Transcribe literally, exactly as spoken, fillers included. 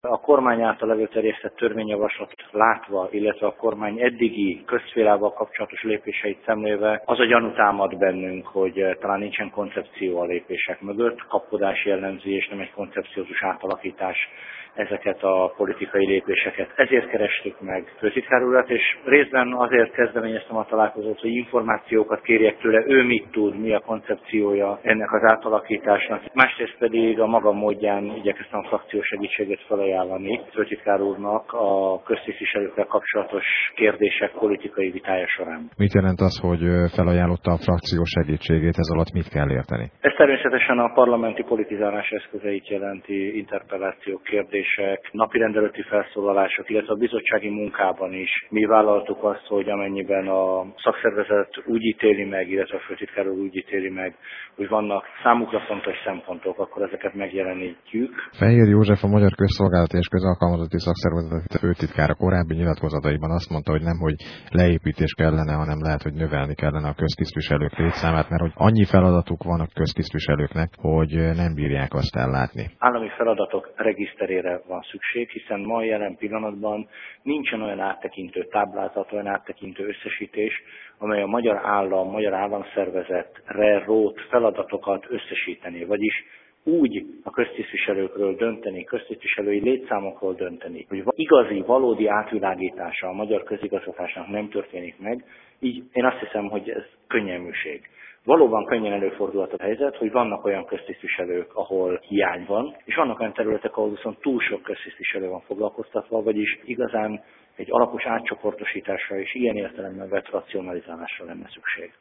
A kormány által előterjesztett törvényjavaslatot látva, illetve a kormány eddigi közszférával kapcsolatos lépéseit szemlélve, az a gyanú támad bennünk, hogy talán nincsen koncepció a lépések mögött, kapkodás jellemzi, és nem egy koncepciózus átalakítás ezeket a politikai lépéseket. Ezért kerestük meg főtitkár urat, és részben azért kezdeményeztem a találkozót, hogy információkat kérjek tőle, ő mit tud, mi a koncepciója ennek az átalakításnak. Másrészt pedig a maga módján igyekeztem a frakció segítséget felajánlani főtitkár úrnak a köztisztviselőkkel kapcsolatos kérdések politikai vitája során. Mit jelent az, hogy felajánlotta a frakció segítségét, ez alatt mit kell érteni? Ez természetesen a parlamenti politizálás eszközeit jelenti, interpellációk, kérdések, napirendelőtti felszólalások, illetve a bizottsági munkában is. Mi vállaltuk azt, hogy amennyiben a szakszervezet úgy ítéli meg, illetve a főtitkár úr úgy ítéli meg, hogy vannak számukra fontos szempontok, akkor ezeket megjelenítjük. Fehér József, a Magyar Közszolgálati és Közalkalmazotti Szakszervezet főtitkára korábbi nyilatkozataiban azt mondta, hogy nem, hogy leépítés kellene, hanem lehet, hogy növelni kellene a köztisztviselők létszámát, mert hogy annyi feladatuk van a köztisztviselőknek, hogy nem bírják azt ellátni. Állami feladatok regiszterére van szükség, hiszen ma jelen pillanatban nincsen olyan áttekintő táblázat, olyan áttekintő összesítés, amely a magyar állam, magyar államszervezetre rót feladatokat összesíteni, vagyis úgy a köztisztviselőkről dönteni, köztisztviselői létszámokról dönteni, hogy igazi, valódi átvilágítása a magyar közigazgatásnak nem történik meg, így én azt hiszem, hogy ez könnyelműség. Valóban könnyen előfordulhat a helyzet, hogy vannak olyan köztisztviselők, ahol hiány van, és vannak olyan területek, ahol viszont túl sok köztisztviselő van foglalkoztatva, vagyis igazán egy alapos átcsoportosításra és ilyen értelemben vett racionalizálásra lenne szükség.